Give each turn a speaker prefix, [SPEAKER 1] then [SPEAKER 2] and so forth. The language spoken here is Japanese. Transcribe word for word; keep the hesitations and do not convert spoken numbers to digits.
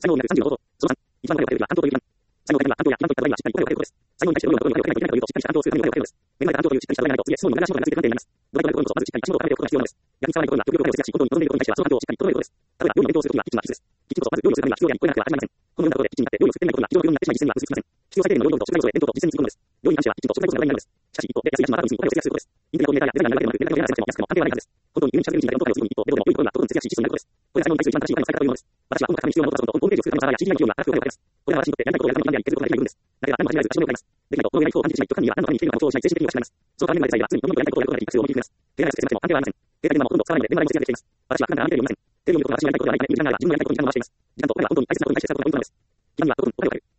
[SPEAKER 1] 才能になるさんじゅうのこと。そのさん、一番の声をかけるときは、暗号という一番。才能になる暗号や一番といった場合にはしっかり声をかけることです。才能に対してどのような声をかけるかによってしっかりした暗号をするための声をかけることです。目が暗号というしっかりした話題がないと、次へ質問に無駄な仕事が続いて不安定になります。どれくらいのことこそまずしっかりした仕事をかけることが必要なのです。役に触らないことが極力声を節約し、本当に望んでいることに対してはその環境をしっかり整えることです。例えば、料理の勉強をするときはキッチンは必須です。キッチンこそまず料理をするためには必要であり、聞こえなくては始まりません。このようなことでキッチンになって料理を作ってないことが非常に不要になってしまい実践には結びつきません。必要最低限の労働と食材こそで伝統と実践につくものです。料理に関してはキッチンと食材こそが話題になるのです。しかし一方で安い家賃は多分にお金を節約することです。インテリアコーディネーターやデザイナーが流れるので、値段が安くても安くても関係はないはずです。本当に輸入した電池がどんどんするに一方でどんどん良いところがどんどん節約し質素になることです。これが才能に対する一番正しいお金の使い方というものです。私は音楽に必要なことだとホームページを作るためのサーバーや シーディー ライン費用が高くかかります。これは私にとってやりたいことをやるためにやりたいことをやるためにいるんです。だけど何も始められず足をかかります。できないとこの上ない負を感じてしまい、極端には何のために生きているのかを想像しない精神的にはしまいます。その代わりにはデザインは常にどんどんやりたいことをやることができ、活用を持っています。経済が節約しても関係はありません。経済的なもほとんど使わないので、電話代も節約できています。私は普段からアンテナを読みません。テレビを見ることが私のやりたいことではないために時間があれば自分のやりたいことに時間を回しています。時間とお金はどんどん大切なことに対して使うことがポイントなのです。君にはとことんお金をかける。